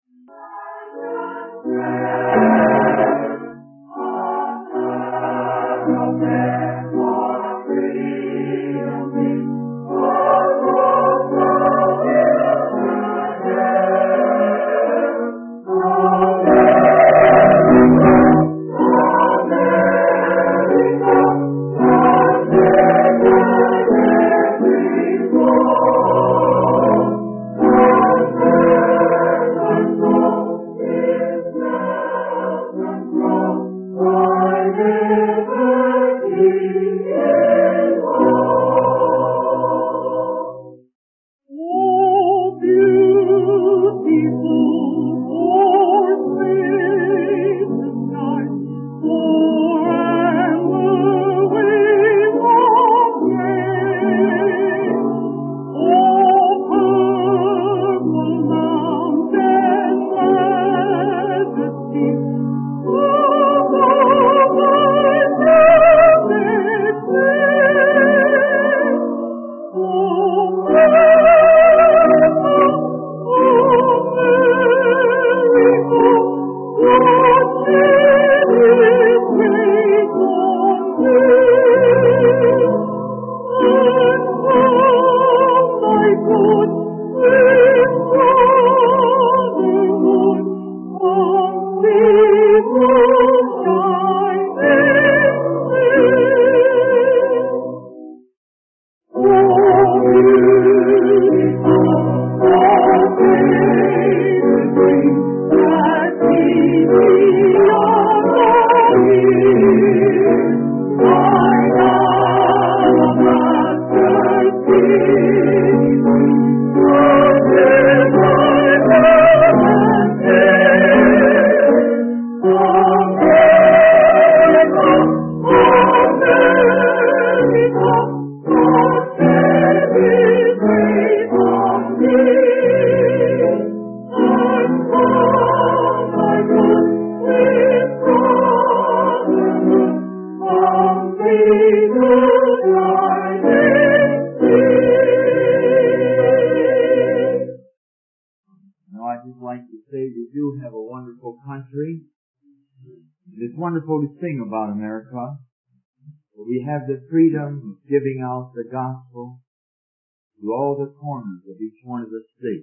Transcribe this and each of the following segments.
It's wonderful to sing about America. We have the freedom of giving out the gospel to all the corners of each one of the states.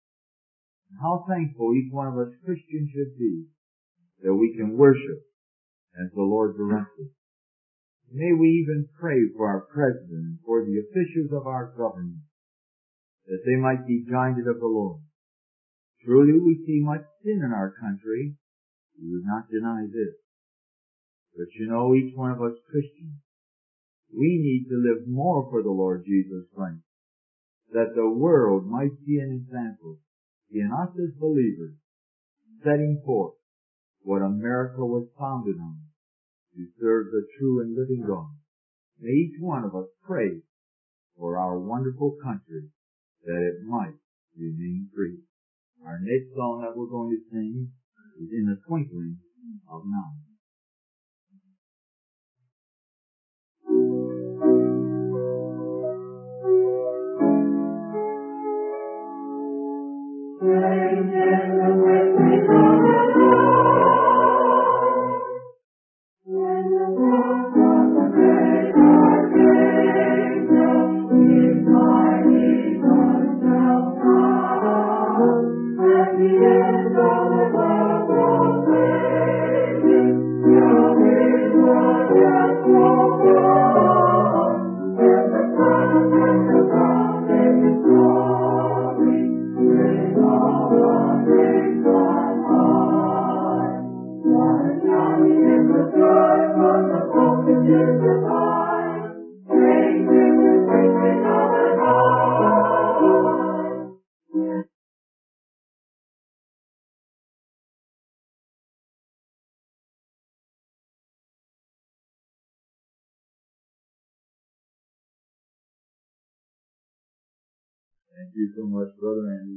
And how thankful each one of us Christians should be that we can worship as the Lord directs us. May we even pray for our president and for the officials of our government, that they might be guided of the Lord. Truly we see much sin in our country. We would not deny this. But you know, each one of us Christians, we need to live more for the Lord Jesus Christ, that the world might see an example in us as believers, setting forth what America was founded on, to serve the true and living God. May each one of us pray for our wonderful country, that it might remain free. Our next song that we're going to sing is In the Twinkling of an Eye. Thank you so much, Brother Andy.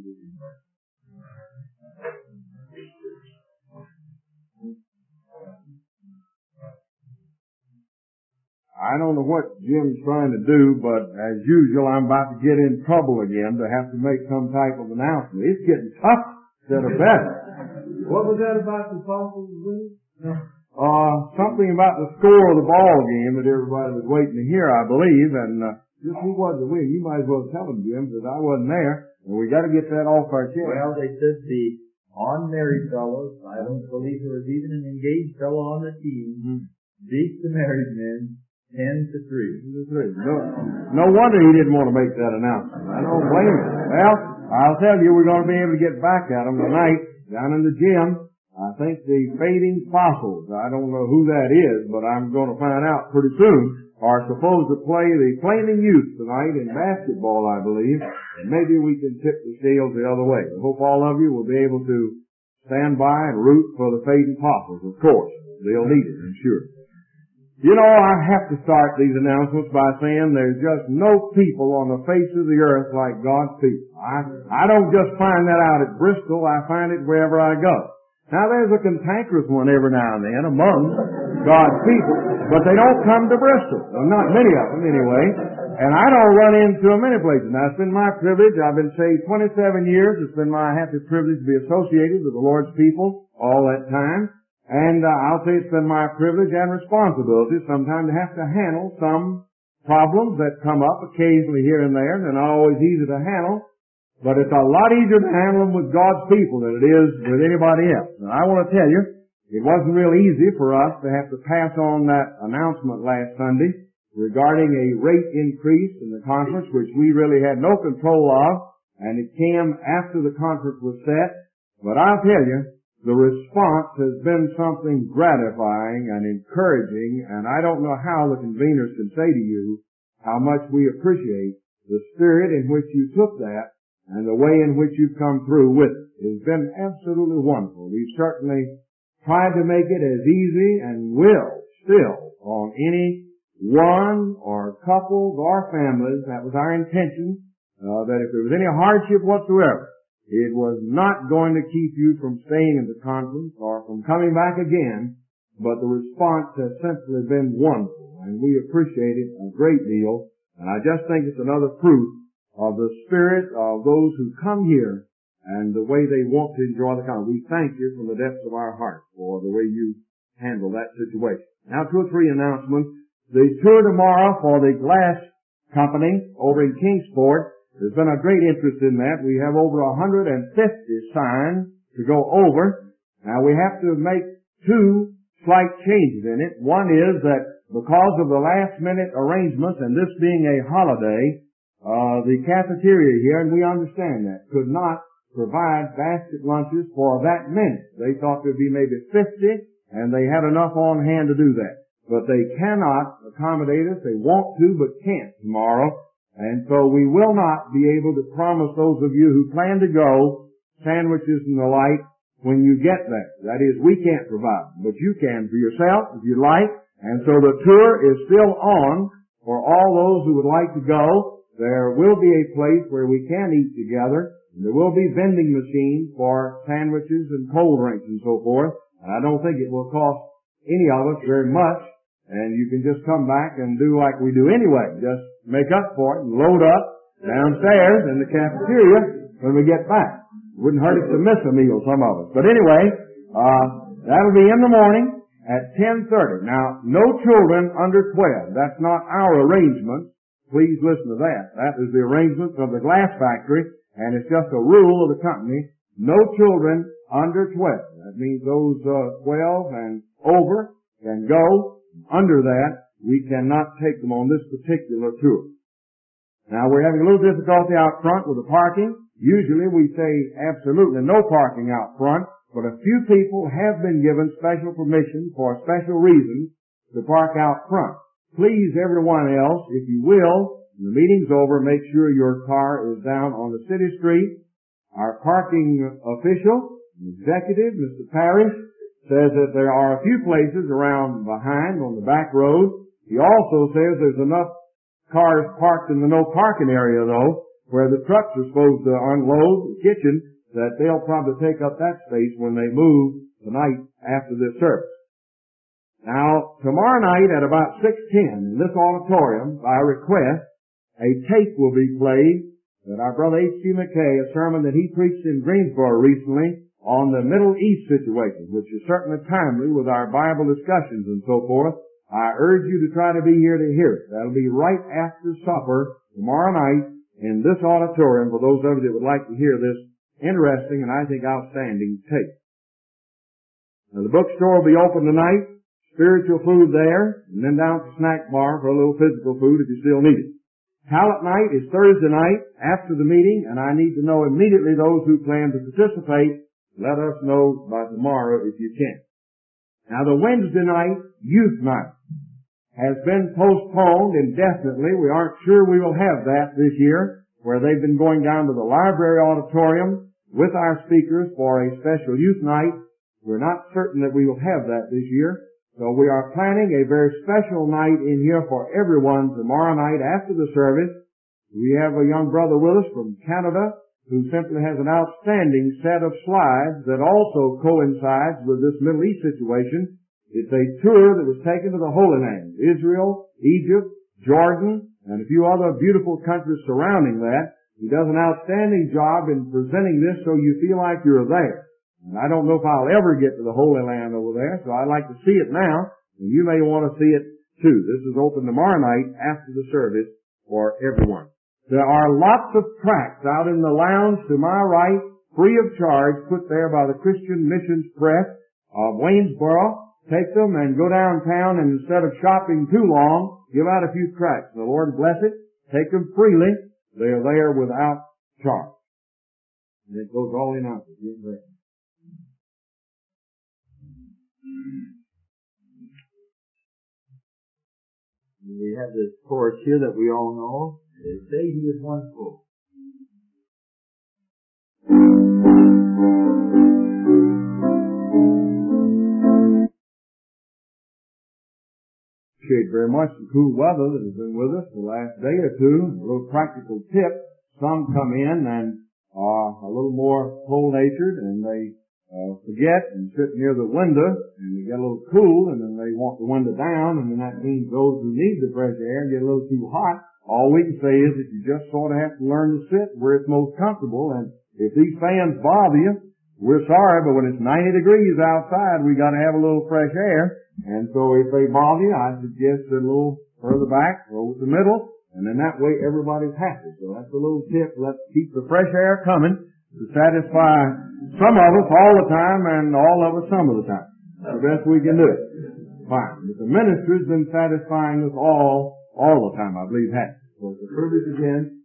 I don't know what Jim's trying to do, but as usual, I'm about to get in trouble again to have to make some type of announcement. It's getting tough instead of better. What was that about the apostles, Willie? Something about the score of the ball game that everybody was waiting to hear, I believe, and just who was the win? You might as well tell them, Jim, that I wasn't there, and we got to get that off our chest. Well, they said the unmarried fellows, I don't believe there was even an engaged fellow on the team, beat the married men 10-3. No wonder he didn't want to make that announcement. I don't blame him. Well, I'll tell you, we're going to be able to get back at them tonight down in the gym. I think the Fading Fossils, I don't know who that is, but I'm going to find out pretty soon, are supposed to play the Flaming Youth tonight in basketball, I believe, and maybe we can tip the scales the other way. I hope all of you will be able to stand by and root for the Fading Fossils, of course. They'll need it, I'm sure. You know, I have to start these announcements by saying there's just no people on the face of the earth like God's people. I don't just find that out at Bristol, I find it wherever I go. Now there's a cantankerous one every now and then among God's people, but they don't come to Bristol. Well, not many of them anyway. And I don't run into them many places. Now it's been my privilege. I've been saved 27 years. It's been my happy privilege to be associated with the Lord's people all that time. And I'll say it's been my privilege and responsibility sometimes to have to handle some problems that come up occasionally here and there. They're not always easy to handle. But it's a lot easier to handle them with God's people than it is with anybody else. And I want to tell you, it wasn't real easy for us to have to pass on that announcement last Sunday regarding a rate increase in the conference, which we really had no control of, and it came after the conference was set. But I'll tell you, the response has been something gratifying and encouraging, and I don't know how the conveners can say to you how much we appreciate the spirit in which you took that and the way in which you've come through with it. It's been absolutely wonderful. We've certainly tried to make it as easy and will still on any one or couples or families. That was our intention, that if there was any hardship whatsoever, it was not going to keep you from staying in the conference or from coming back again, but the response has simply been wonderful, and we appreciate it a great deal. And I just think it's another proof of the spirit of those who come here and the way they want to enjoy the conference. We thank you from the depths of our heart for the way you handle that situation. Now, 2 or 3 announcements. The tour tomorrow for the Glass Company over in Kingsport, there's been a great interest in that. We have over 150 signs to go over. Now, we have to make 2 slight changes in it. One is that because of the last-minute arrangements and this being a holiday, the cafeteria here, and we understand that, could not provide basket lunches for that many. They thought there'd be maybe 50, and they had enough on hand to do that. But they cannot accommodate us. They want to, but can't tomorrow. And so we will not be able to promise those of you who plan to go sandwiches and the like when you get there. That is, we can't provide them, but you can for yourself if you like. And so the tour is still on for all those who would like to go. There will be a place where we can eat together. And there will be vending machines for sandwiches and cold drinks and so forth. And I don't think it will cost any of us very much. And you can just come back and do like we do anyway. Just make up for it and load up downstairs in the cafeteria when we get back. Wouldn't hurt us to miss a meal, some of us. But anyway, that'll be in the morning at 10:30. Now, no children under 12. That's not our arrangement. Please listen to that. That is the arrangement of the glass factory, and it's just a rule of the company. No children under 12. That means those 12 and over can go. Under that, we cannot take them on this particular tour. Now, we're having a little difficulty out front with the parking. Usually we say absolutely no parking out front, but a few people have been given special permission for special reasons to park out front. Please, everyone else, if you will, when the meeting's over, make sure your car is down on the city street. Our parking official, executive, Mr. Parrish, says that there are a few places around behind on the back road. He also says there's enough cars parked in the no parking area, though, where the trucks are supposed to unload the kitchen, that they'll probably take up that space when they move tonight after this service. Now, tomorrow night at about 6:10 in this auditorium, by request, a tape will be played that our brother H.C. McKay, a sermon that he preached in Greensboro recently on the Middle East situation, which is certainly timely with our Bible discussions and so forth. I urge you to try to be here to hear it. That'll be right after supper tomorrow night in this auditorium for those of you that would like to hear this interesting and I think outstanding tape. Now the bookstore will be open tonight, spiritual food there, and then down to the snack bar for a little physical food if you still need it. Talent night is Thursday night after the meeting, and I need to know immediately those who plan to participate. Let us know by tomorrow if you can. Now the Wednesday night, youth night, has been postponed indefinitely. We aren't sure we will have that this year, where they've been going down to the library auditorium with our speakers for a special youth night. We're not certain that we will have that this year. So we are planning a very special night in here for everyone tomorrow night after the service. We have a young brother with us from Canada who simply has an outstanding set of slides that also coincides with this Middle East situation. It's a tour that was taken to the Holy Land, Israel, Egypt, Jordan, and a few other beautiful countries surrounding that. He does an outstanding job in presenting this so you feel like you're there. And I don't know if I'll ever get to the Holy Land over there, so I'd like to see it now, and you may want to see it too. This is open tomorrow night after the service for everyone. There are lots of tracts out in the lounge to my right, free of charge, put there by the Christian Missions Press of Waynesboro. Take them and go downtown, and instead of shopping too long, give out a few tracts. The Lord bless it. Take them freely. They are there without charge. And it goes all in out. We have this chorus here that we all know. They say He is wonderful. Appreciate very much the cool weather that has been with us the last day or two. A little practical tip. Some come in and are a little more cold-natured and they forget and sit near the window and they get a little cool and then they want the window down and then that means those who need the fresh air get a little too hot. All we can say is that you just sort of have to learn to sit where it's most comfortable, and if these fans bother you, we're sorry, but when it's 90 degrees outside, we got to have a little fresh air. And so if they bother you, I suggest a little further back, over the middle, and then that way everybody's happy. So that's a little tip. Let's keep the fresh air coming to satisfy some of us all the time and all of us some of the time. That's the best we can do it. Fine. But the ministry's been satisfying us all the time, I believe, has. So it's a privilege again,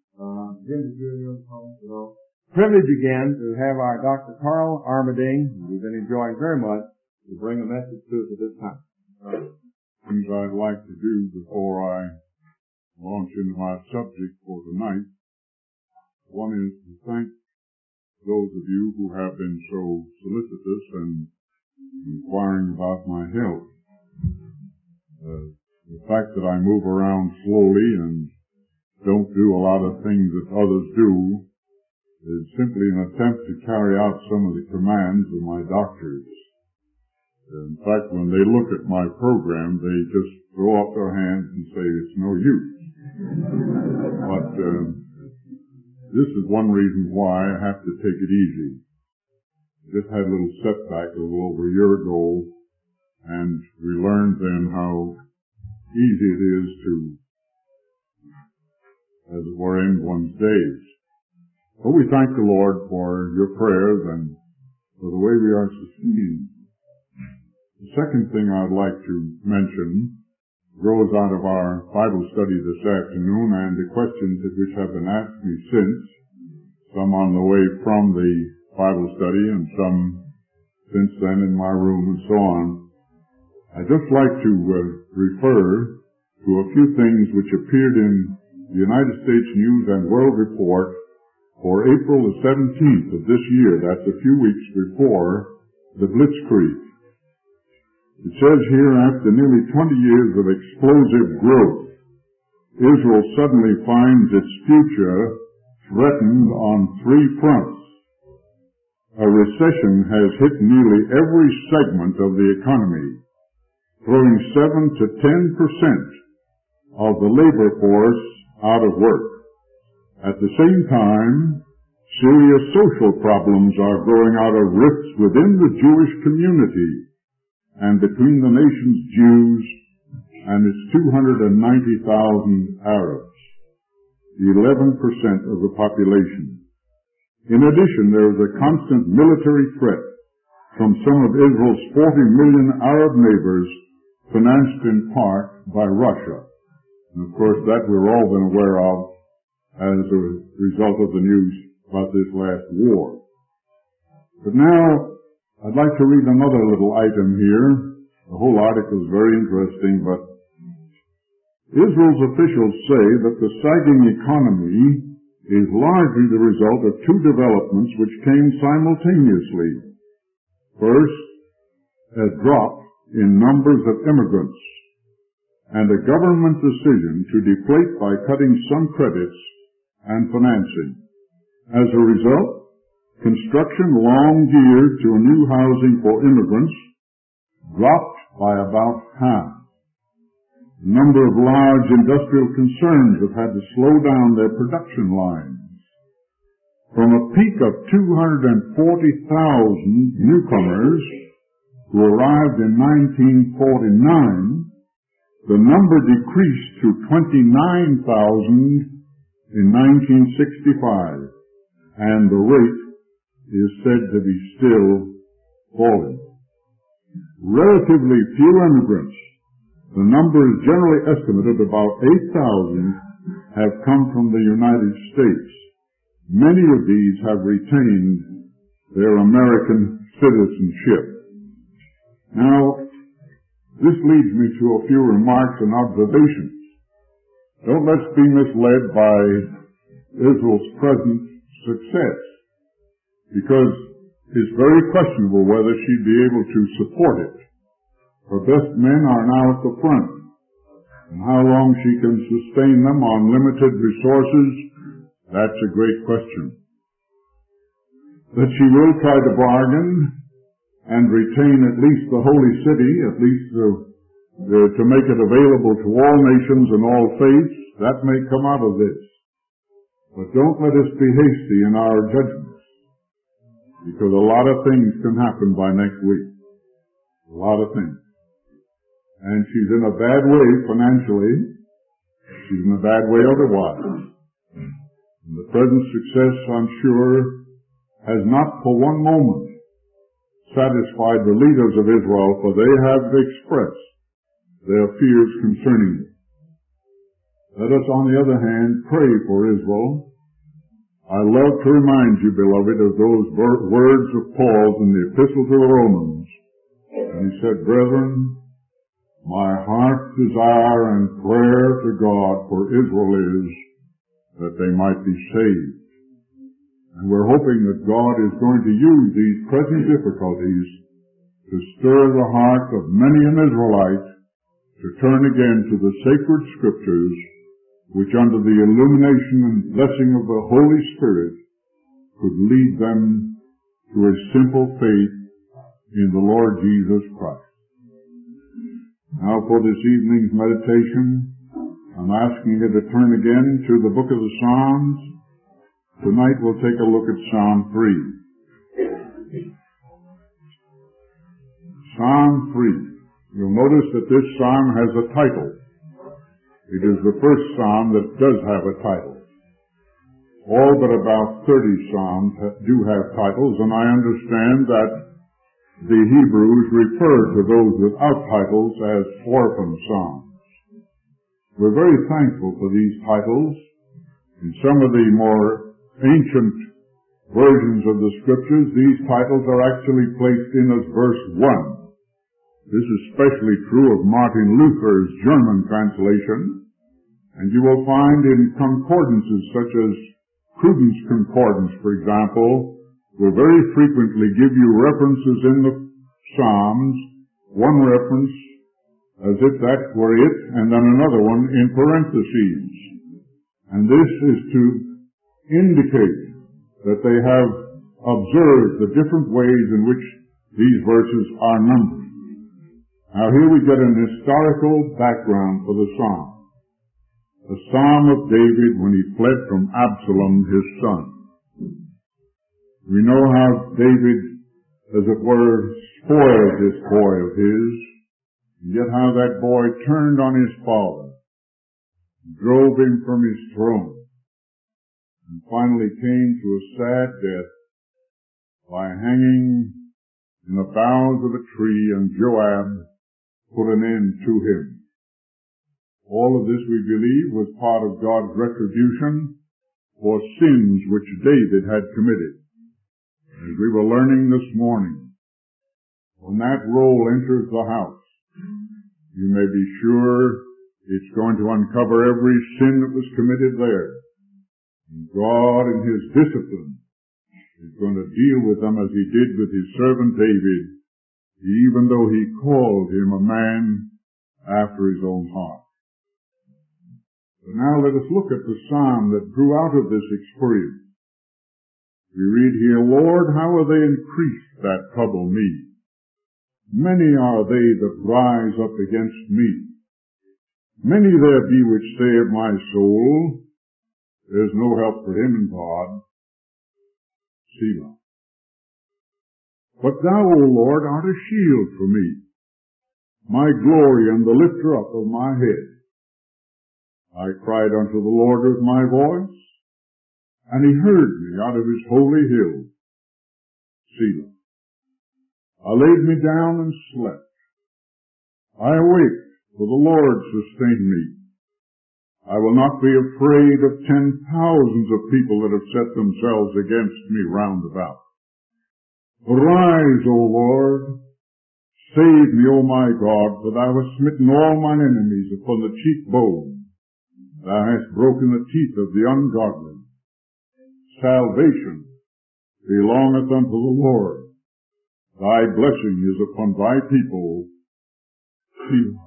privilege again to have our Dr. Carl Armading, who we've been enjoying very much, to bring a message to us at this time. Things I'd like to do before I launch into my subject for tonight. One is to thank those of you who have been so solicitous and inquiring about my health. The fact that I move around slowly and don't do a lot of things that others do is simply an attempt to carry out some of the commands of my doctors. In fact, when they look at my program, they just throw up their hands and say it's no use. But this is one reason why I have to take it easy. Just had a little setback a little over a year ago, and we learned then how easy it is to, as it were, end one's days. But we thank the Lord for your prayers and for the way we are sustained. The second thing I'd like to mention grows out of our Bible study this afternoon and the questions which have been asked me since, some on the way from the Bible study and some since then in my room and so on. I'd just like to refer to a few things which appeared in the United States News and World Report for April the 17th of this year. That's a few weeks before the Blitzkrieg. It says here, after nearly 20 years of explosive growth, Israel suddenly finds its future threatened on 3 fronts. A recession has hit nearly every segment of the economy, throwing 7 to 10% of the labor force out of work. At the same time, serious social problems are growing out of rifts within the Jewish community and between the nation's Jews and its 290,000 Arabs, 11% of the population. In addition, there is a constant military threat from some of Israel's 40 million Arab neighbors, financed in part by Russia. And of course, that we've all been aware of as a result of the news about this last war. But now, I'd like to read another little item here. The whole article is very interesting, but Israel's officials say that the sagging economy is largely the result of two developments which came simultaneously. First, a drop in numbers of immigrants and a government decision to deflate by cutting some credits and financing. As a result, construction long geared to a new housing for immigrants dropped by about half. A number of large industrial concerns have had to slow down their production lines. From a peak of 240,000 newcomers who arrived in 1949, the number decreased to 29,000 in 1965, and the rate is said to be still falling. Relatively few immigrants, the number is generally estimated about 8,000, have come from the United States. Many of these have retained their American citizenship. Now, this leads me to a few remarks and observations. Don't let's be misled by Israel's present success, because it's very questionable whether she'd be able to support it. Her best men are now at the front, and how long she can sustain them on limited resources, that's a great question. That she will try to bargain and retain at least the holy city, at least to make it available to all nations and all faiths, that may come out of this. But don't let us be hasty in our judgments, because a lot of things can happen by next week. A lot of things. And she's in a bad way financially. She's in a bad way otherwise. And the present success, I'm sure, has not for one moment satisfied the leaders of Israel, for they have expressed their fears concerning it. Let us, on the other hand, pray for Israel. I love to remind you, beloved, of those words of Paul in the Epistle to the Romans. And he said, "Brethren, my heart's desire and prayer to God for Israel is that they might be saved." And we're hoping that God is going to use these present difficulties to stir the heart of many an Israelite to turn again to the sacred Scriptures, which under the illumination and blessing of the Holy Spirit could lead them to a simple faith in the Lord Jesus Christ. Now for this evening's meditation, I'm asking you to turn again to the book of the Psalms. Tonight we'll take a look at Psalm 3. Psalm 3. You'll notice that this psalm has a title. It is the first psalm that does have a title. All but about 30 psalms do have titles, and I understand that the Hebrews refer to those without titles as orphan psalms. We're very thankful for these titles. In some of the more ancient versions of the Scriptures, these titles are actually placed in as verse 1. This is especially true of Martin Luther's German translation, and you will find in concordances such as Cruden's Concordance, for example, will very frequently give you references in the Psalms, one reference as if that were it, and then another one in parentheses. And this is to indicate that they have observed the different ways in which these verses are numbered. Now here we get an historical background for the psalm. a psalm of David when he fled from Absalom, his son. We know how David, as it were, spoiled this boy of his, and yet how that boy turned on his father, drove him from his throne, and finally came to a sad death by hanging in the boughs of a tree, and Joab put an end to him. All of this, we believe, was part of God's retribution for sins which David had committed. As we were learning this morning, when that roll enters the house, you may be sure it's going to uncover every sin that was committed there. And God, in His discipline, is going to deal with them as He did with His servant David, even though He called him a man after His own heart. But now let us look at the psalm that grew out of this experience. We read here, Lord, how have they increased that trouble me? Many are they that rise up against me. Many there be which say of my soul, there's no help for him in God. Selah. But thou, O Lord, art a shield for me, my glory and the lifter up of my head. I cried unto the Lord with my voice, and He heard me out of His holy hill. Selah. I laid me down and slept. I awaked, for the Lord sustained me. I will not be afraid of 10,000s of people that have set themselves against me round about. Arise, O Lord, save me, O my God, for thou hast smitten all mine enemies upon the cheekbone. Thou hast broken the teeth of the ungodly. Salvation belongeth unto the Lord. Thy blessing is upon thy people. Selah.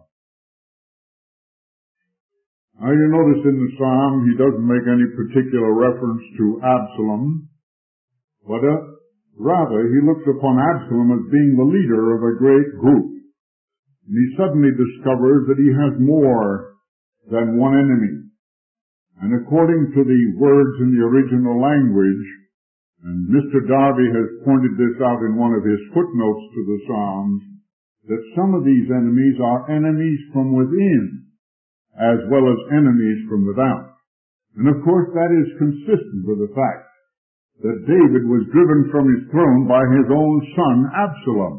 Now you notice in the psalm he doesn't make any particular reference to Absalom, but rather he looks upon Absalom as being the leader of a great group. And he suddenly discovers that he has more than one enemy. And according to the words in the original language, and Mr. Darby has pointed this out in one of his footnotes to the Psalms, that some of these enemies are enemies from within, as well as enemies from without. And of course that is consistent with the fact that David was driven from his throne by his own son Absalom.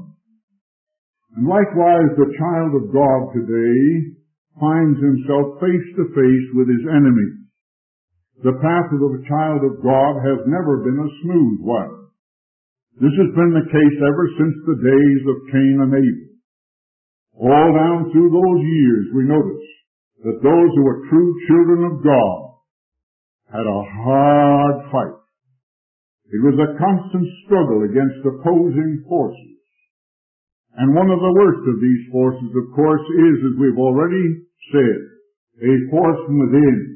And likewise the child of God today finds himself face to face with his enemies. The path of the child of God has never been a smooth one. This has been the case ever since the days of Cain and Abel. All down through those years we notice that those who were true children of God had a hard fight. It was a constant struggle against opposing forces. And one of the worst of these forces, of course, is, as we've already said, a force from within.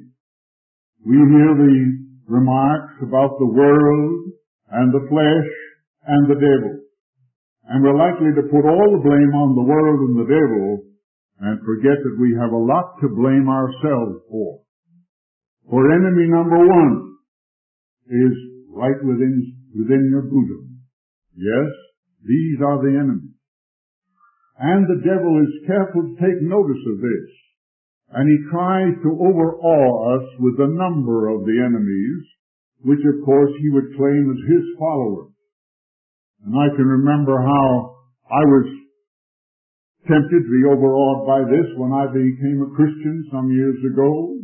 We hear the remarks about the world and the flesh and the devil. And we're likely to put all the blame on the world and the devil and forget that we have a lot to blame ourselves for. For enemy number one is right within your bosom. Yes, these are the enemies. And the devil is careful to take notice of this. And he tries to overawe us with the number of the enemies, which of course he would claim as his followers. And I can remember how I was tempted to be overawed by this when I became a Christian some years ago.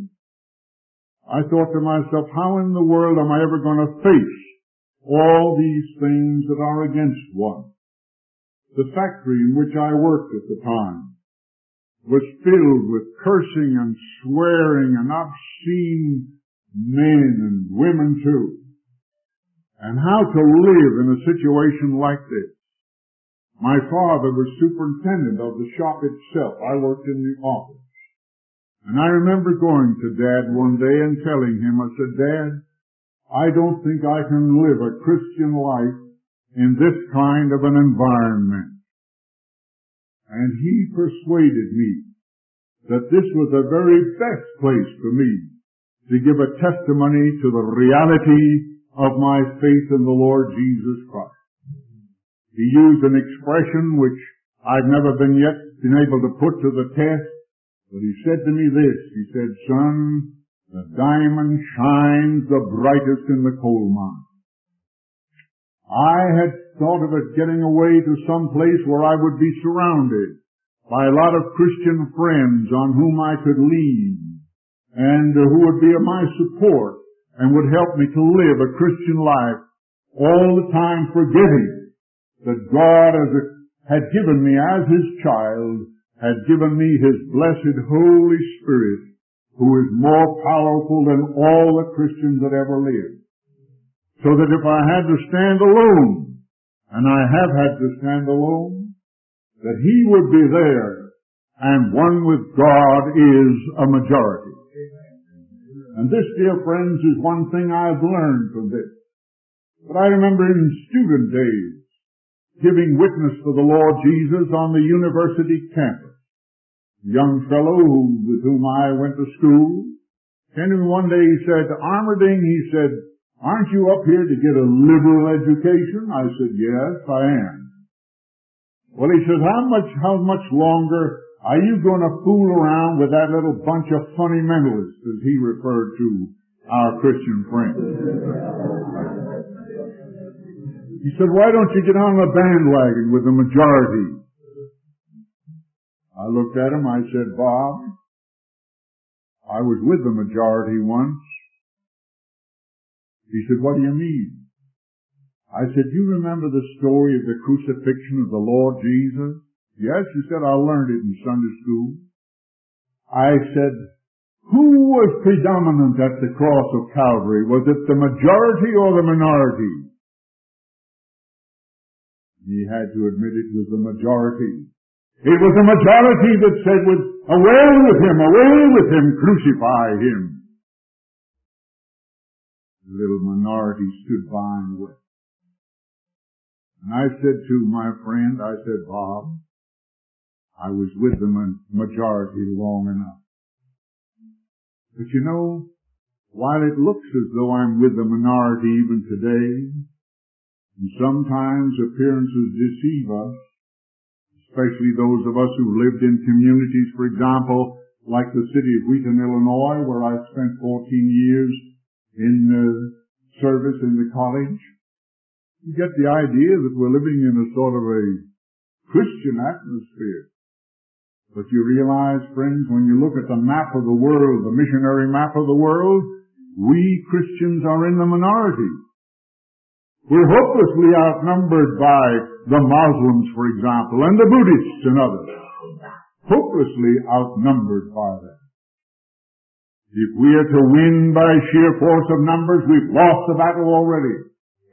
I thought to myself, how in the world am I ever going to face all these things that are against one? The factory in which I worked at the time was filled with cursing and swearing and obscene men and women too. And how to live in a situation like this. My father was superintendent of the shop itself. I worked in the office. And I remember going to Dad one day and telling him, I said, Dad, I don't think I can live a Christian life in this kind of an environment. And he persuaded me that this was the very best place for me to give a testimony to the reality of my faith in the Lord Jesus Christ. He used an expression which I've never been able to put to the test, but he said to me this. He said, "Son, the diamond shines the brightest in the coal mine." I had thought of it getting away to some place where I would be surrounded by a lot of Christian friends on whom I could lean and who would be of my support and would help me to live a Christian life, all the time forgetting that God had given me as His child, had given me His blessed Holy Spirit, who is more powerful than all the Christians that ever lived. So that if I had to stand alone, and I have had to stand alone, that He would be there, and one with God is a majority. And this, dear friends, is one thing I've learned from this. But I remember in student days, giving witness for the Lord Jesus on the university campus. A young fellow with whom I went to school came to me one day. He said, "Armerding," he said, "aren't you up here to get a liberal education?" I said, "Yes, I am." Well, he says, how much longer are you going to fool around with that little bunch of funny mentalists," as he referred to our Christian friends. He said, "Why don't you get on the bandwagon with the majority?" I looked at him, I said, "Bob, I was with the majority once." He said, "What do you mean?" I said, "You remember the story of the crucifixion of the Lord Jesus?" "Yes," he said, "I learned it in Sunday school." I said, "Who was predominant at the cross of Calvary? Was it the majority or the minority?" He had to admit it was the majority. It was the majority that said, away with him, crucify him. The little minority stood by and wept. And I said to my friend, I said, "Bob, I was with the majority long enough. But you know, while it looks as though I'm with the minority even today, and sometimes appearances deceive us, especially those of us who lived in communities, for example, like the city of Wheaton, Illinois, where I spent 14 years in service in the college. You get the idea that we're living in a sort of a Christian atmosphere. But you realize, friends, when you look at the map of the world, the missionary map of the world, we Christians are in the minority. We're hopelessly outnumbered by the Muslims, for example, and the Buddhists and others. Hopelessly outnumbered by them. If we are to win by sheer force of numbers, we've lost the battle already.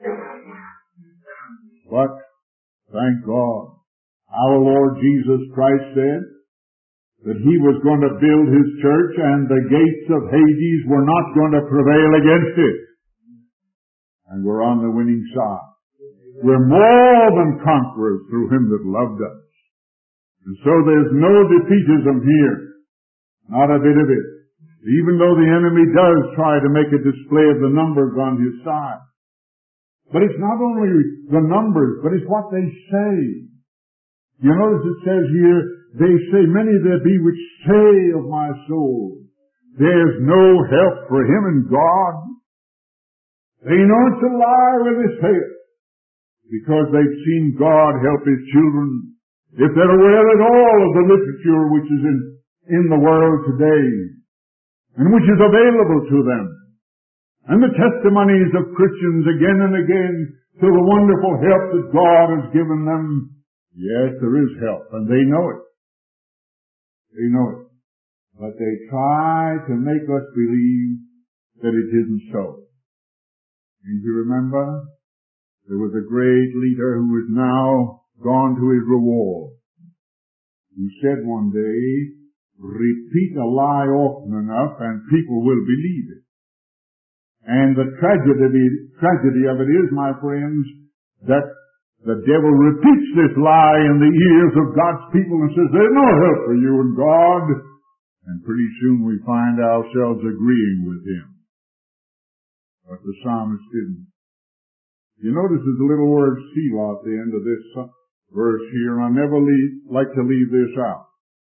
But, thank God, our Lord Jesus Christ said that He was going to build His church and the gates of Hades were not going to prevail against it. And we're on the winning side. We're more than conquerors through Him that loved us. And so there's no defeatism here. Not a bit of it. Even though the enemy does try to make a display of the numbers on his side. But it's not only the numbers, but it's what they say. You notice it says here, they say, "Many there be which say of my soul, there's no help for him in God." They know it's a lie when they say it, because they've seen God help His children. If they're aware at all of the literature which is in the world today, and which is available to them, and the testimonies of Christians again and again to the wonderful help that God has given them, yes, there is help, and they know it. They know it. But they try to make us believe that it isn't so. And you remember, there was a great leader who is now gone to his reward, who said one day, "Repeat a lie often enough and people will believe it." And the tragedy of it is, my friends, that the devil repeats this lie in the ears of God's people and says, "There's no help for you in God. And pretty soon we find ourselves agreeing with him. But the psalmist didn't. You notice there's a little word Selah at the end of this verse here, and I never like to leave this out.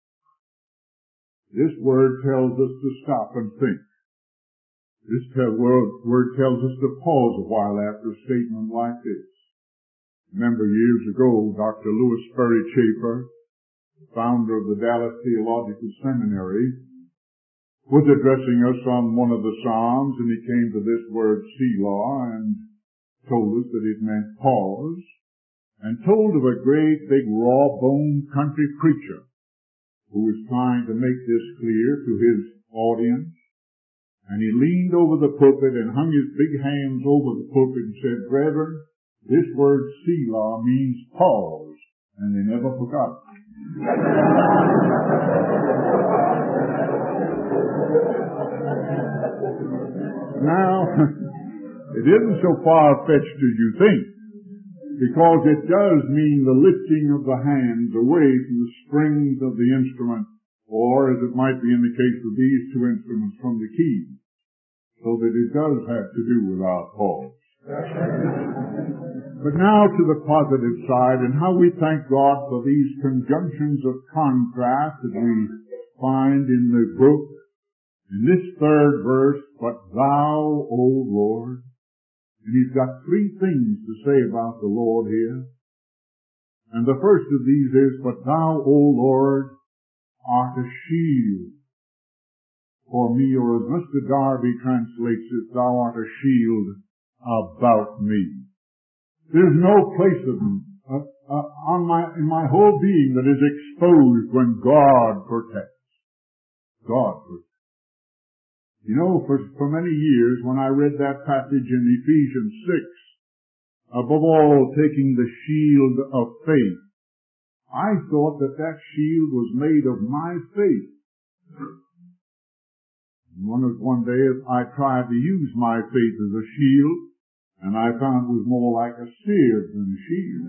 This word tells us to stop and think. This word tells us to pause a while after a statement like this. Remember years ago, Dr. Louis Sperry Chafer, the founder of the Dallas Theological Seminary, was addressing us on one of the Psalms, and he came to this word Selah and told us that it meant pause, and told of a great big raw-boned country preacher who was trying to make this clear to his audience. And he leaned over the pulpit and hung his big hands over the pulpit and said, "Brethren, this word Selah means pause," and they never forgot it. Now, it isn't so far-fetched as you think, because it does mean the lifting of the hands away from the strings of the instrument, or, as it might be in the case of these two instruments, from the keys, so that it does have to do with our pause. But now to the positive side, and how we thank God for these conjunctions of contrast that we find in the book. In this third verse, "But thou, O Lord," and he's got three things to say about the Lord here. And the first of these is, "But thou, O Lord, art a shield for me," or as Mr. Darby translates it, "thou art a shield about me." There's no place in my whole being that is exposed when God protects. God protects. You know, for many years, when I read that passage in Ephesians 6, above all taking the shield of faith, I thought that shield was made of my faith. One day I tried to use my faith as a shield, and I found it was more like a sword than a shield.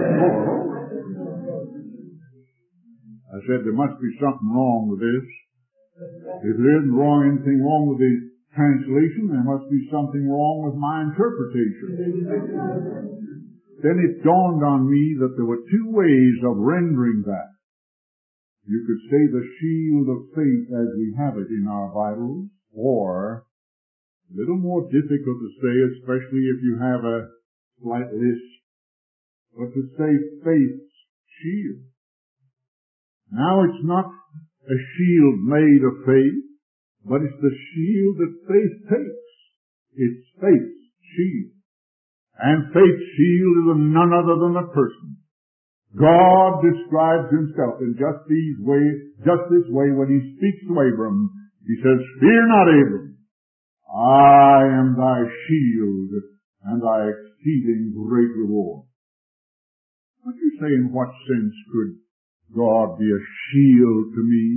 I said, there must be something wrong with this. If there isn't anything wrong with the translation, there must be something wrong with my interpretation. Then it dawned on me that there were two ways of rendering that. You could say the shield of faith as we have it in our Bibles, or a little more difficult to say, especially if you have a slight lisp, but to say faith's shield. Now it's not a shield made of faith, but it's the shield that faith takes. It's faith's shield. And faith's shield is none other than a person. God describes himself in just this way when he speaks to Abram. He says, "Fear not, Abram. I am thy shield and thy exceeding great reward." What do you say, in what sense could God be a shield to me?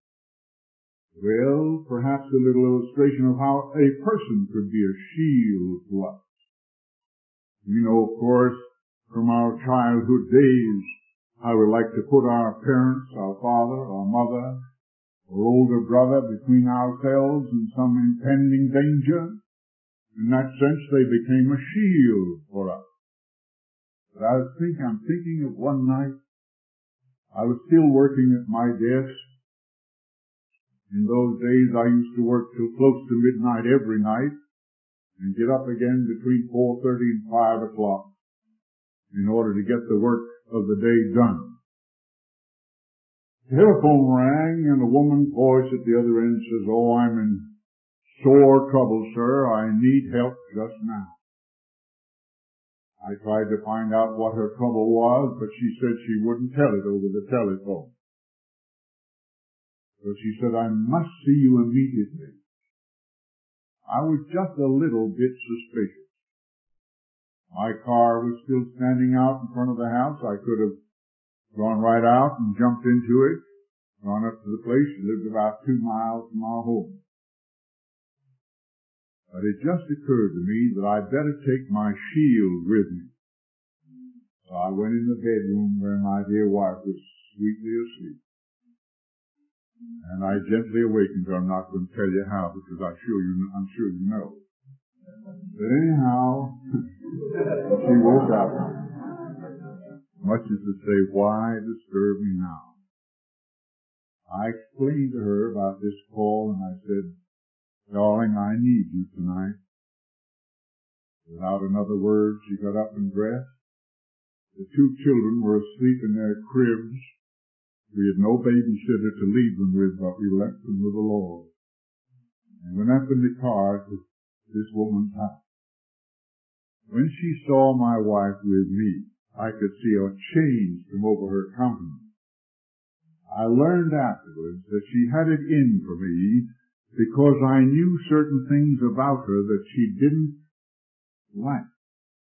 Well, perhaps a little illustration of how a person could be a shield to us. We know, of course, from our childhood days, how we like to put our parents, our father, our mother, or older brother between ourselves and some impending danger. In that sense, they became a shield for us. But I'm thinking of one night, I was still working at my desk. In those days, I used to work till close to midnight every night and get up again between 4:30 and 5 o'clock in order to get the work of the day done. The telephone rang, and a woman's voice at the other end says, "Oh, I'm in sore trouble, sir. I need help just now." I tried to find out what her trouble was, but she said she wouldn't tell it over the telephone. So she said, "I must see you immediately." I was just a little bit suspicious. My car was still standing out in front of the house. I could have gone right out and jumped into it, gone up to the place. She lived about 2 miles from our home. But it just occurred to me that I'd better take my shield with me. So I went in the bedroom where my dear wife was sweetly asleep. And I gently awakened her. I'm not going to tell you how because I'm sure you know. But anyhow, she woke up. Much as to say, why disturb me now? I explained to her about this call and I said, darling, I need you tonight. Without another word, she got up and dressed. The two children were asleep in their cribs. We had no babysitter to leave them with, but we left them with the Lord. And went up in the car to this woman's house. When she saw my wife with me, I could see a change come over her countenance. I learned afterwards that she had it in for me because I knew certain things about her that she didn't like.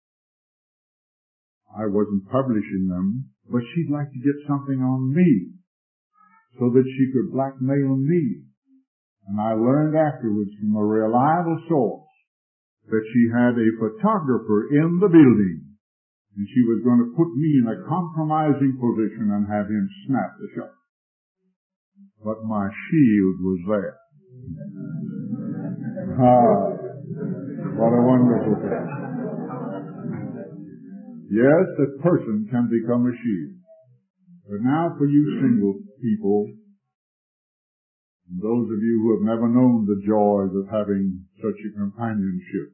I wasn't publishing them, but she'd like to get something on me so that she could blackmail me. And I learned afterwards from a reliable source that she had a photographer in the building, and she was going to put me in a compromising position and have him snap the shot. But my shield was there. What a wonderful thing. Yes, a person can become a shield. But now for you single people, and those of you who have never known the joys of having such a companionship,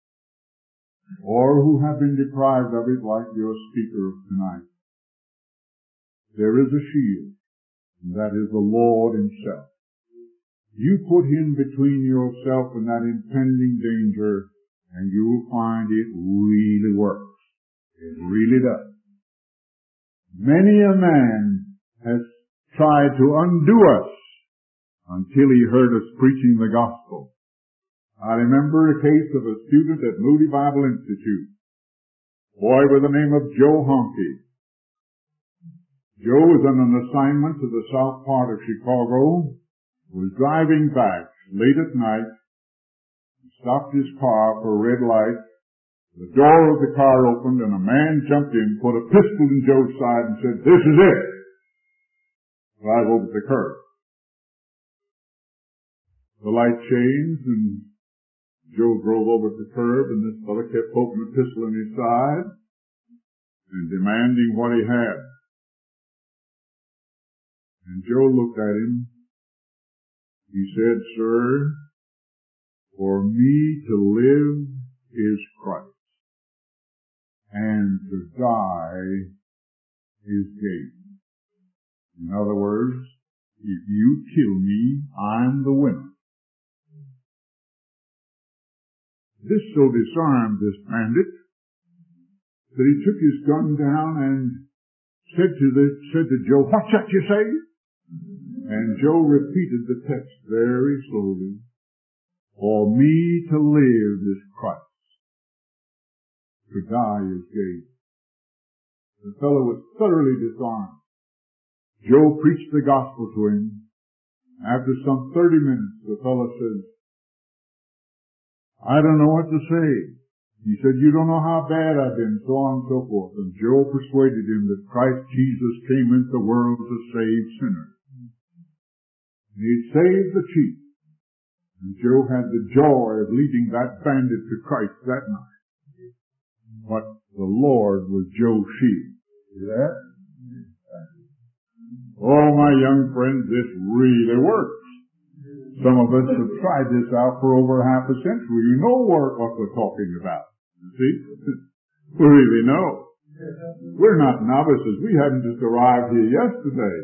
or who have been deprived of it like your speaker tonight, there is a shield, and that is the Lord Himself. You put Him between yourself and that impending danger, and you will find it really works. It really does. Many a man has tried to undo us until he heard us preaching the gospel. I remember a case of a student at Moody Bible Institute, a boy with the name of Joe Honke. Joe was on an assignment to the south part of Chicago, was driving back late at night, stopped his car for a red light. The door of the car opened and a man jumped in, put a pistol in Joe's side and said, "This is it. Drive over the curb." The light changed and Joe drove over to the curb, and this fellow kept poking a pistol in his side and demanding what he had. And Joe looked at him. He said, "Sir, for me to live is Christ, and to die is gain." In other words, if you kill me, I'm the winner. This so disarmed this bandit that he took his gun down and said to Joe, "What's that you say?" And Joe repeated the text very slowly. "For me to live is Christ, to die is gain." The fellow was thoroughly disarmed. Joe preached the gospel to him. After some 30 minutes, the fellow says, "I don't know what to say." He said, "You don't know how bad I've been," so on and so forth. And Joe persuaded him that Christ Jesus came into the world to save sinners. And He saved the chief. And Joe had the joy of leading that bandit to Christ that night. But the Lord was Joe's shield. See that? Oh, my young friends, this really works. Some of us have tried this out for over half a century. We know what we're talking about. You see? We really know. We're not novices. We haven't just arrived here yesterday.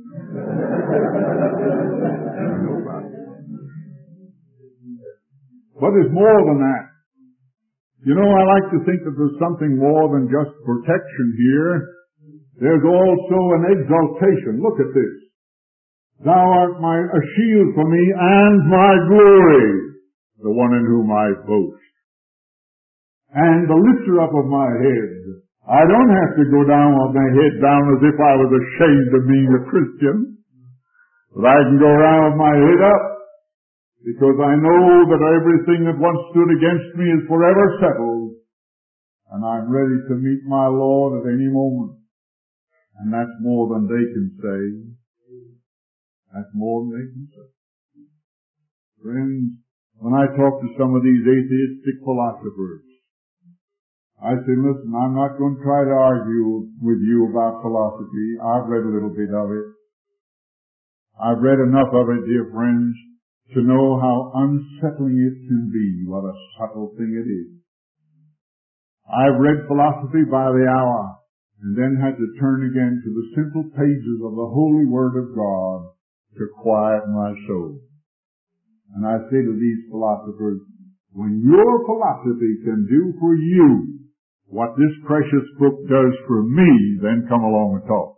But there's more than that. You know, I like to think that there's something more than just protection here. There's also an exaltation. Look at this. "Thou art a shield for me and my glory, the one in whom I boast. And the lifter up of my head." I don't have to go down with my head down as if I was ashamed of being a Christian. But I can go around with my head up because I know that everything that once stood against me is forever settled. And I'm ready to meet my Lord at any moment. And that's more than they can say. That's more than they can say. Friends, when I talk to some of these atheistic philosophers, I say, listen, I'm not going to try to argue with you about philosophy. I've read a little bit of it. I've read enough of it, dear friends, to know how unsettling it can be, what a subtle thing it is. I've read philosophy by the hour, and then had to turn again to the simple pages of the Holy Word of God to quiet my soul. And I say to these philosophers, when your philosophy can do for you what this precious book does for me, then come along and talk.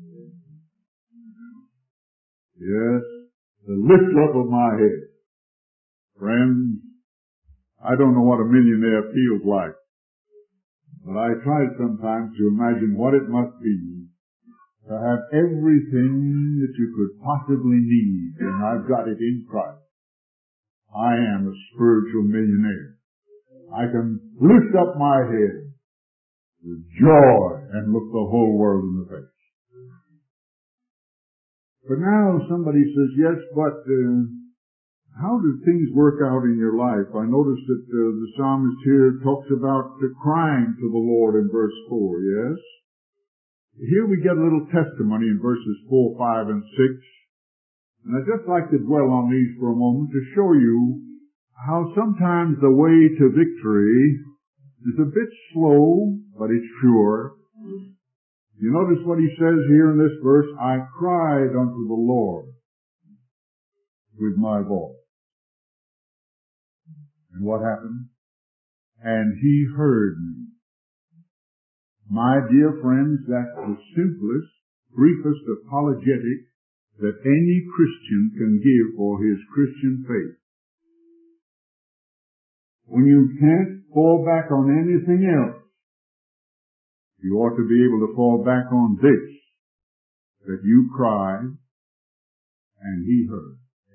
Yes, the lift up of my head. Friends, I don't know what a millionaire feels like, but I try sometimes to imagine what it must be to have everything that you could possibly need, and I've got it in Christ. I am a spiritual millionaire. I can lift up my head with joy and look the whole world in the face. But now somebody says, yes, but how do things work out in your life? I notice that the psalmist here talks about crying to the Lord in verse 4, yes? Here we get a little testimony in verses 4, 5, and 6. And I'd just like to dwell on these for a moment to show you how sometimes the way to victory is a bit slow, but it's sure. You notice what he says here in this verse, I cried unto the Lord with my voice. And what happened? And he heard me. My dear friends, that's the simplest, briefest apologetic that any Christian can give for his Christian faith. When you can't fall back on anything else, you ought to be able to fall back on this, that you cried and he heard.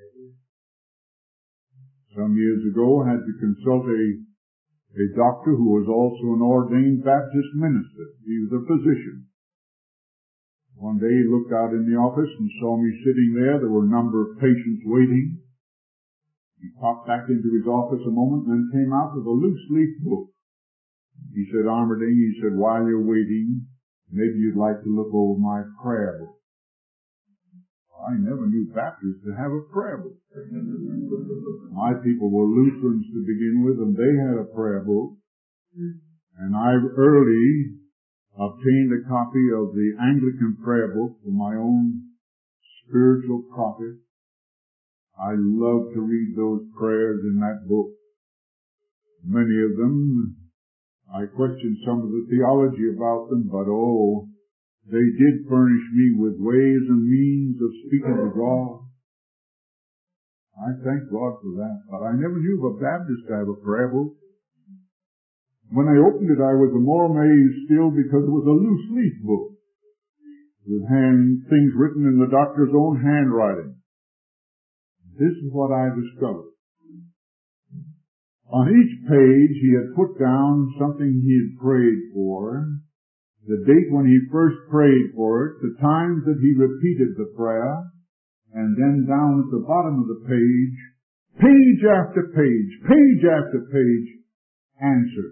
Some years ago I had to consult a doctor who was also an ordained Baptist minister. He was a physician. One day he looked out in the office and saw me sitting there. There were a number of patients waiting. He popped back into his office a moment and then came out with a loose leaf book. He said, Armerding, he said, while you're waiting, maybe you'd like to look over my prayer book. I never knew Baptists to have a prayer book. My people were Lutherans to begin with, and they had a prayer book. And I early obtained a copy of the Anglican prayer book for my own spiritual profit. I love to read those prayers in that book. Many of them, I question some of the theology about them, but they did furnish me with ways and means of speaking to God. I thank God for that, but I never knew of a Baptist to have a prayer book. When I opened it, I was the more amazed still because it was a loose leaf book with things written in the doctor's own handwriting. This is what I discovered. On each page, he had put down something he had prayed for, the date when he first prayed for it, the times that he repeated the prayer, and then down at the bottom of the page, page after page, answer.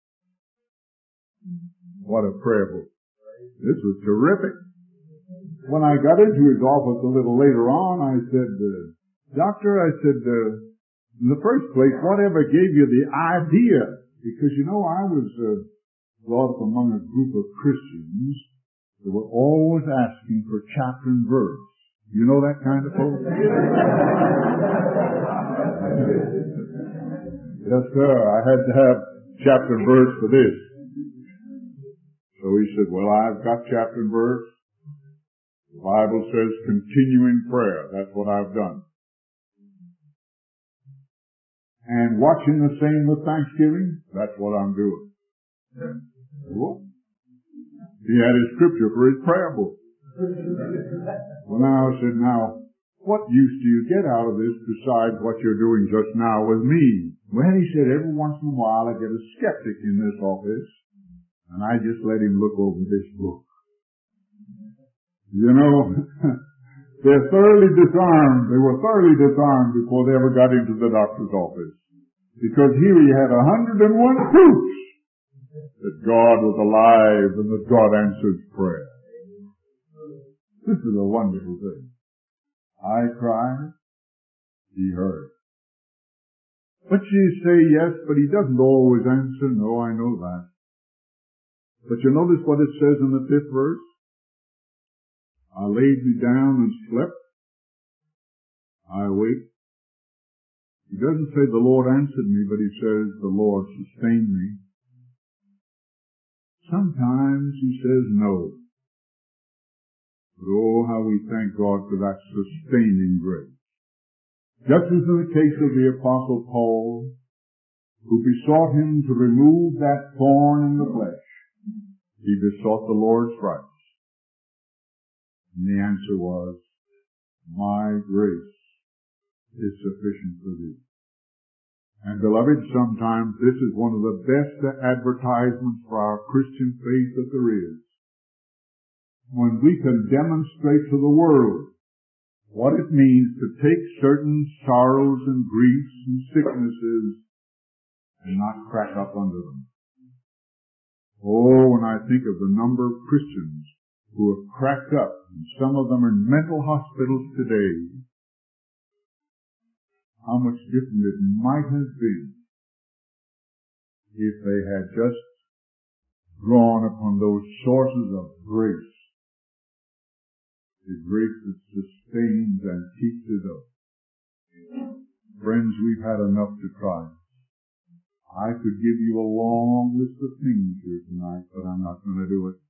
What a prayer book. This was terrific. When I got into his office a little later on, I said, Doctor, I said, in the first place, whatever gave you the idea? Because, I was brought up among a group of Christians that were always asking for chapter and verse. You know that kind of folk? Yes, sir. I had to have chapter and verse for this. So he said, well, I've got chapter and verse. The Bible says continue in prayer. That's what I've done. And watching the same with Thanksgiving, that's what I'm doing. What? He had his scripture for his prayer book. Well, now I said, what use do you get out of this besides what you're doing just now with me? Well, he said, every once in a while I get a skeptic in this office, and I just let him look over this book. They're thoroughly disarmed. They were thoroughly disarmed before they ever got into the doctor's office. Because here he had 101 proofs that God was alive and that God answered prayer. This is a wonderful thing. I cried, he heard. But you say, yes, but he doesn't always answer. No, I know that. But you notice what it says in the 5th verse? I laid me down and slept. I awake. He doesn't say the Lord answered me, but he says the Lord sustained me. Sometimes he says no. But oh, how we thank God for that sustaining grace. Just as in the case of the Apostle Paul, who besought him to remove that thorn in the flesh, he besought the Lord's stripes. And the answer was, my grace is sufficient for thee. And beloved, sometimes this is one of the best advertisements for our Christian faith that there is. When we can demonstrate to the world what it means to take certain sorrows and griefs and sicknesses and not crack up under them. Oh, when I think of the number of Christians who have cracked up, and some of them are in mental hospitals today, how much different it might have been if they had just drawn upon those sources of grace, the grace that sustains and teaches us. Friends, we've had enough to try. I could give you a long list of things here tonight, but I'm not going to do it.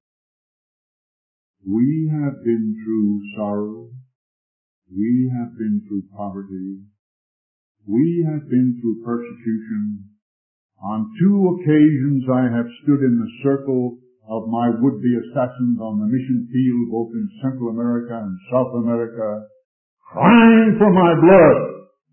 We have been through sorrow. We have been through poverty. We have been through persecution. On 2 occasions I have stood in the circle of my would-be assassins on the mission field, both in Central America and South America, crying for my blood.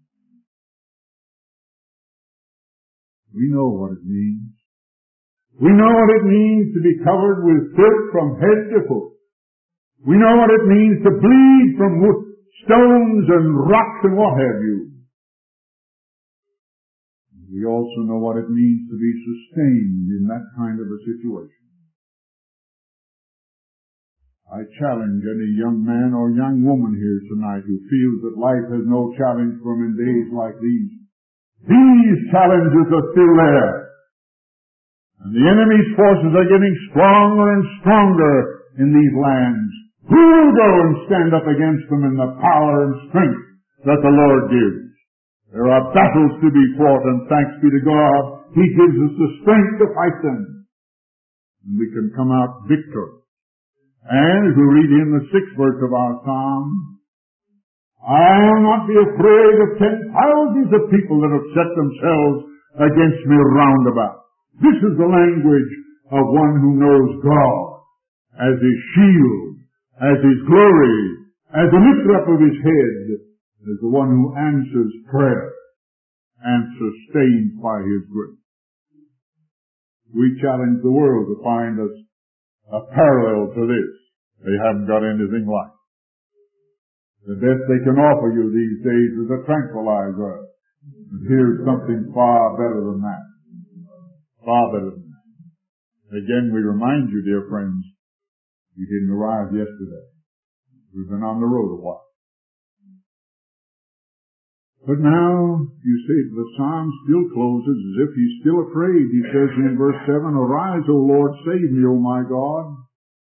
We know what it means. We know what it means to be covered with filth from head to foot. We know what it means to bleed from stones and rocks and what have you. We also know what it means to be sustained in that kind of a situation. I challenge any young man or young woman here tonight who feels that life has no challenge for him in days like these. These challenges are still there. And the enemy's forces are getting stronger and stronger in these lands. Who will go and stand up against them in the power and strength that the Lord gives? There are battles to be fought, and thanks be to God, He gives us the strength to fight them. And we can come out victorious. And as we read in the 6th verse of our psalm, I will not be afraid of 10,000s of people that have set themselves against me round about. This is the language of one who knows God as his shield, as his glory, as the lifter up of his head, as the one who answers prayer and sustains by his grace. We challenge the world to find us a parallel to this. They haven't got anything like it. The best they can offer you these days is a tranquilizer. And here's something far better than that. Far better than that. Again, we remind you, dear friends, you didn't arrive yesterday. We've been on the road a while. But now, you see, the psalm still closes as if he's still afraid. He says in verse 7, Arise, O Lord, save me, O my God.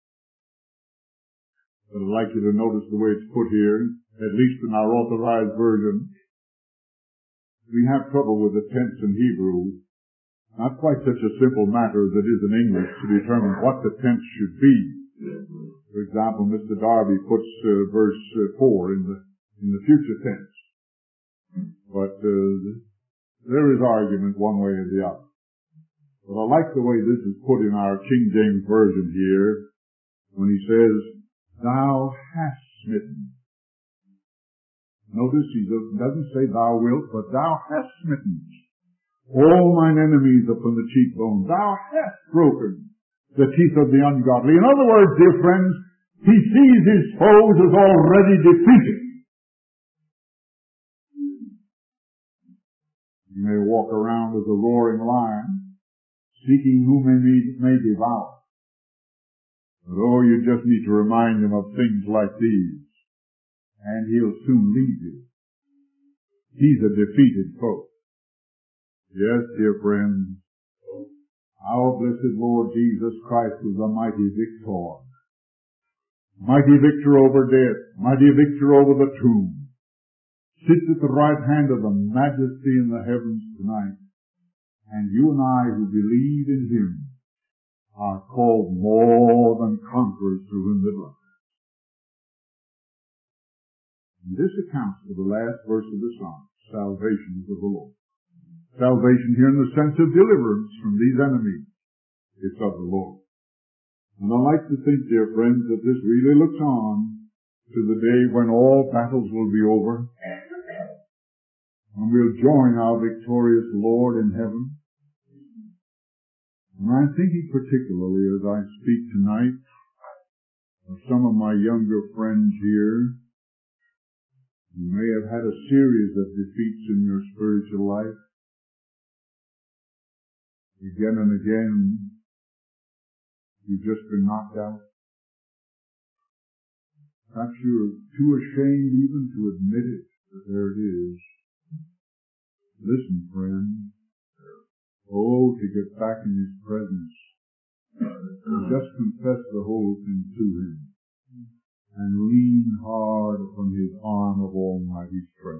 But I'd like you to notice the way it's put here, at least in our authorized version. We have trouble with the tense in Hebrew. Not quite such a simple matter as it is in English to determine what the tense should be. For example, Mr. Darby puts verse 4 in the future tense. But there is argument one way or the other. But I like the way this is put in our King James Version here, when he says, Thou hast smitten. Notice he doesn't say thou wilt, but thou hast smitten all mine enemies upon the cheekbone. Thou hast broken the teeth of the ungodly. In other words, dear friends, He sees his foes as already defeated. You may walk around as a roaring lion, seeking whom he may devour. But oh, you just need to remind him of things like these, and he'll soon leave you. He's a defeated foe. Yes, dear friends, our blessed Lord Jesus Christ was a mighty victor. Mighty victor over death, mighty victor over the tomb. Sits at the right hand of the majesty in the heavens tonight. And you and I who believe in him are called more than conquerors through him that loved us. And this accounts for the last verse of the psalm, salvation is of the Lord. Salvation here in the sense of deliverance from these enemies. It's of the Lord. And I like to think, dear friends, that this really looks on to the day when all battles will be over, and we'll join our victorious Lord in heaven. And I'm thinking particularly as I speak tonight of some of my younger friends here. You may have had a series of defeats in your spiritual life. Again and again, you've just been knocked out. Perhaps you're too ashamed even to admit it, but there it is. Listen, friend. Oh, to get back in his presence. Just confess the whole thing to him. And lean hard upon his arm of almighty strength.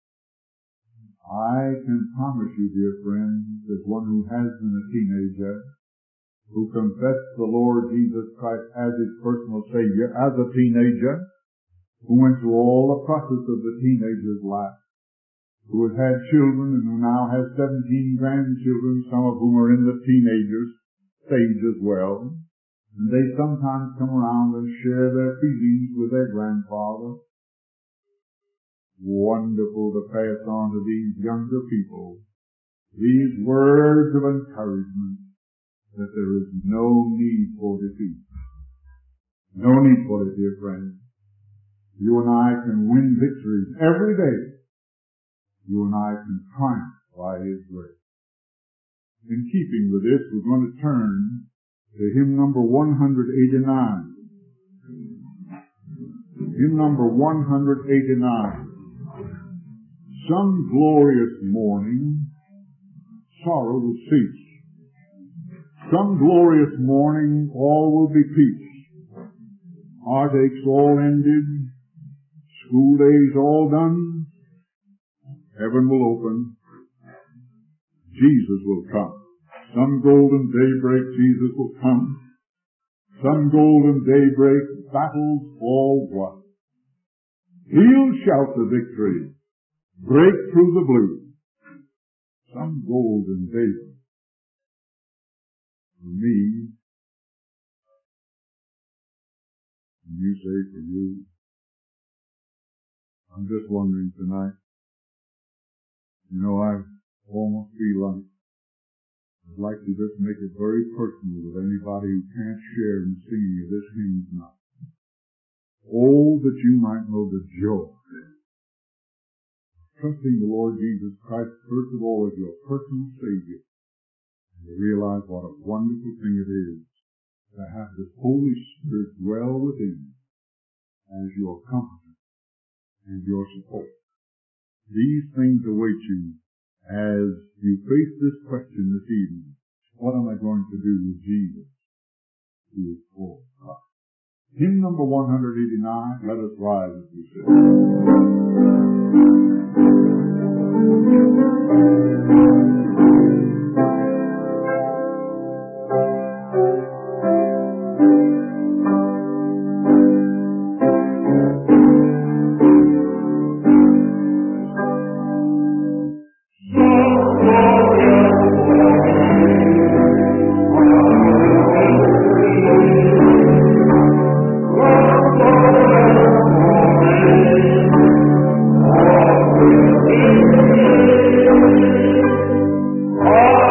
I can promise you, dear friends, as one who has been a teenager, who confessed the Lord Jesus Christ as his personal Savior, as a teenager, who went through all the process of the teenager's life, who has had children and who now has 17 grandchildren, some of whom are in the teenagers stage as well. And they sometimes come around and share their feelings with their grandfather. Wonderful to pass on to these younger people these words of encouragement that there is no need for defeat. No need for it, dear friends. You and I can win victories every day. You and I can triumph by his grace. In keeping with this, we're going to turn to hymn number 189. Hymn number 189. Some glorious morning, sorrow will cease. Some glorious morning, all will be peace. Heartaches all ended, school days all done, heaven will open, Jesus will come. Some golden daybreak, Jesus will come. Some golden daybreak, battles all won. He'll shout the victory, break through the blue. Some golden daybreak. For me, and you say for you, I'm just wondering tonight, I almost feel like I'd like to just make it very personal with anybody who can't share in singing of this hymn tonight. Oh, that you might know the joy of trusting the Lord Jesus Christ first of all as your personal Savior, and to realize what a wonderful thing it is to have the Holy Spirit dwell within you as your comforter and your support. These things await you as you face this question this evening. What am I going to do with Jesus, who is for us? Hymn number 189, let us rise as we Oh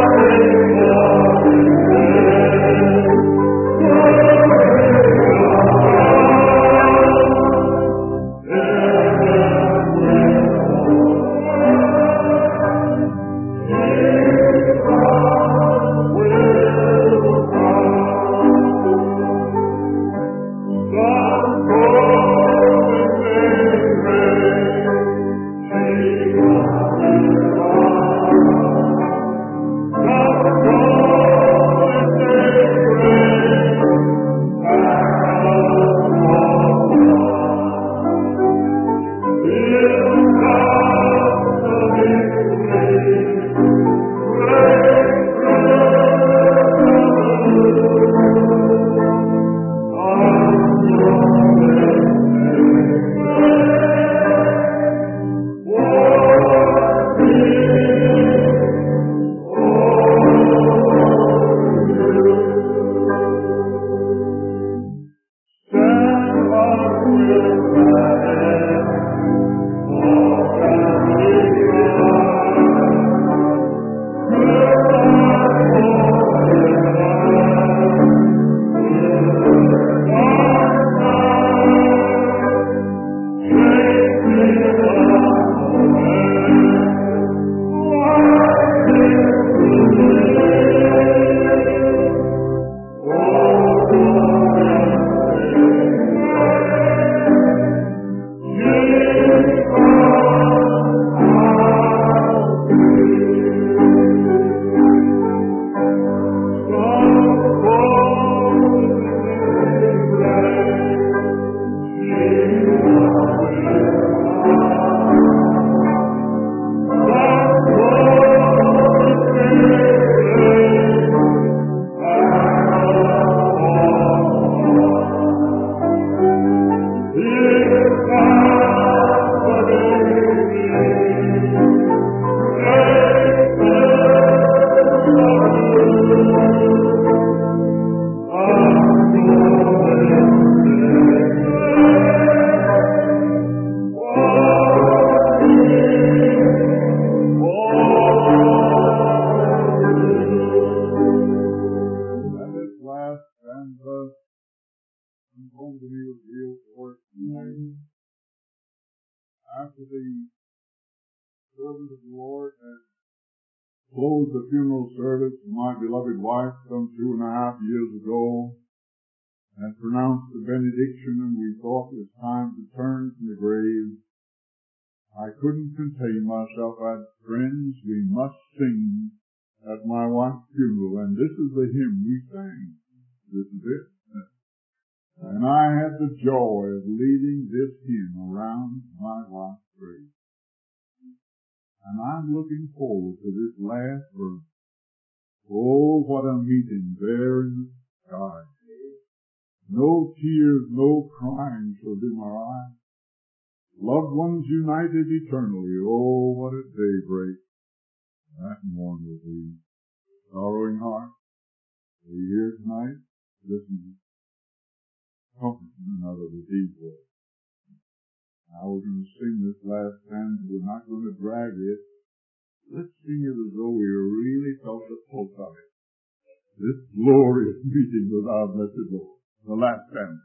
after the servant of the Lord had closed the funeral service for my beloved wife some 2.5 years ago, and pronounced the benediction, and we thought it was time to turn from the grave, I couldn't contain myself. I said, friends, we must sing at my wife's funeral, and this is the hymn we sang. This is it. And I had the joy of leading this hymn around my wife's grave. And I'm looking forward to this last verse. Oh, what a meeting there in the sky. No tears, no crying shall dim our eyes. Loved ones united eternally. Oh, what a daybreak that morn will be. Sorrowing heart, are you here tonight? Listen, comfort another with these words. Now we're going to sing this last stanza. We're not going to drag it. Let's sing it as though we really felt the pulse of it. This glorious meeting with our blessed Lord. The last stanza.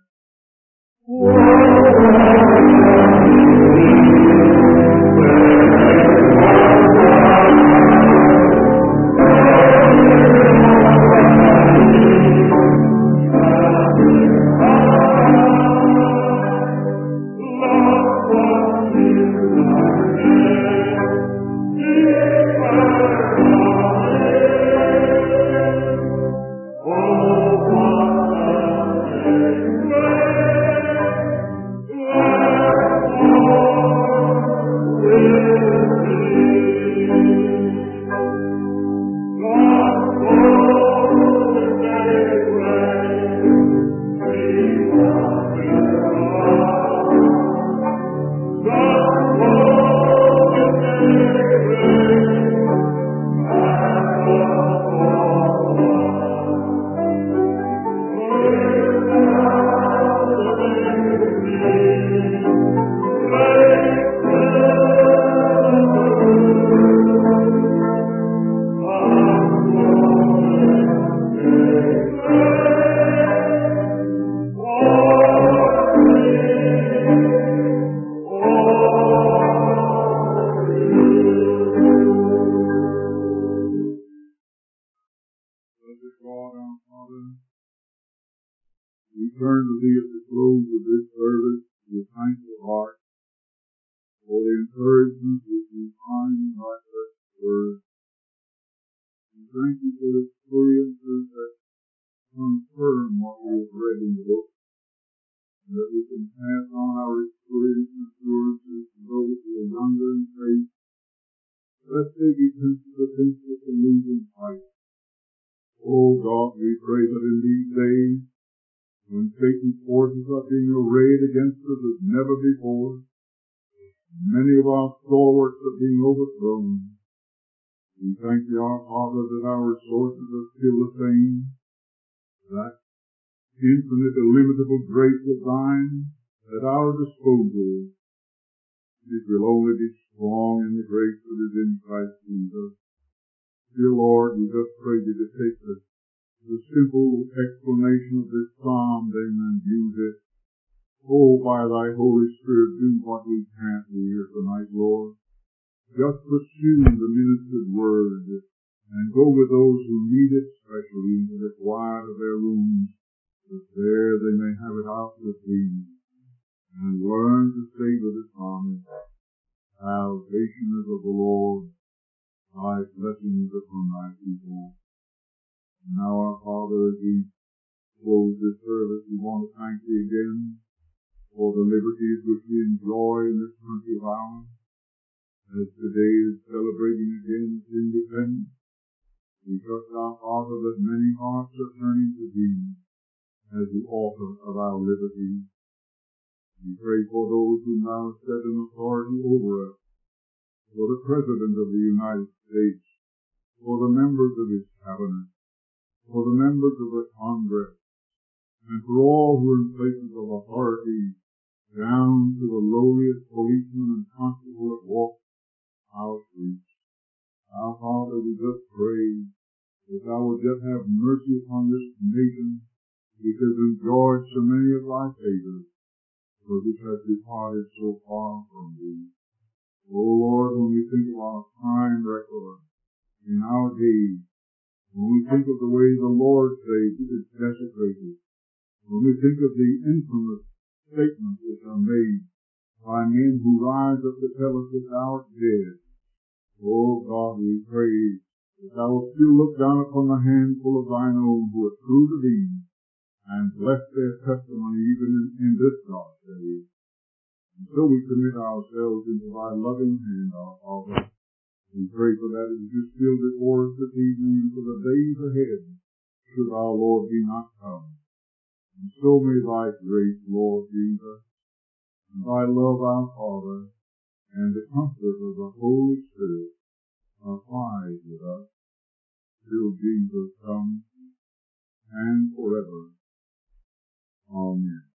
We turn to Thee at the close of this service with a thankful heart for the encouragement which we find in Thy precious word. We thank You for the experiences that confirm what we have read in the book, and that we can pass on our experience and assurances to those who are younger in faith, lest they be tempted to think that the losing fight. Oh God, we pray that in these days, when Satan's forces are being arrayed against us as never before, many of our stalwarts are being overthrown. We thank Thee, our Father, that our resources are still the same, that infinite, illimitable grace of Thine at our disposal. It will only be strong in the grace that is in Christ Jesus. Dear Lord, we just pray Thee to take the simple explanation of this psalm then and use it. Oh, by Thy Holy Spirit, do what we can't do here tonight, Lord. Just pursue the ministered word and go with those who need it specially into the quiet of their rooms, that there they may have it out with Thee and learn to say with the psalmist, salvation is of the Lord, Thy blessings upon Thy people. And now, our Father, as we close this service, we want to thank Thee again for the liberties which we enjoy in this country of ours. As today is celebrating again its independence, we trust, our Father, that many hearts are turning to Thee as the author of our liberty. We pray for those who now set in authority over us, for the President of the United States, for the members of His Cabinet, for the members of the Congress, and for all who are in places of authority, down to the lowliest policeman and constable that walks our streets. Our Father, we just pray that Thou would just have mercy upon this nation, which has enjoyed so many of Thy favors, but which has departed so far from Thee. Oh Lord, when we think of our time record in our days, when we think of the way the Lord's faith is desecrated, when we think of the infamous statements which are made by men who rise up to tell us that thou art dead, oh God, we pray that thou wilt still look down upon the handful of thine own who are true to thee, and bless their testimony even in this dark day. And so we commit ourselves into thy loving hand, our Father. We pray for that as you still before us this evening and for the days ahead, should our Lord be not come. And so may thy grace, Lord Jesus, and thy love, our Father, and the comfort of the Holy Spirit abide with us till Jesus comes, and forever. Amen.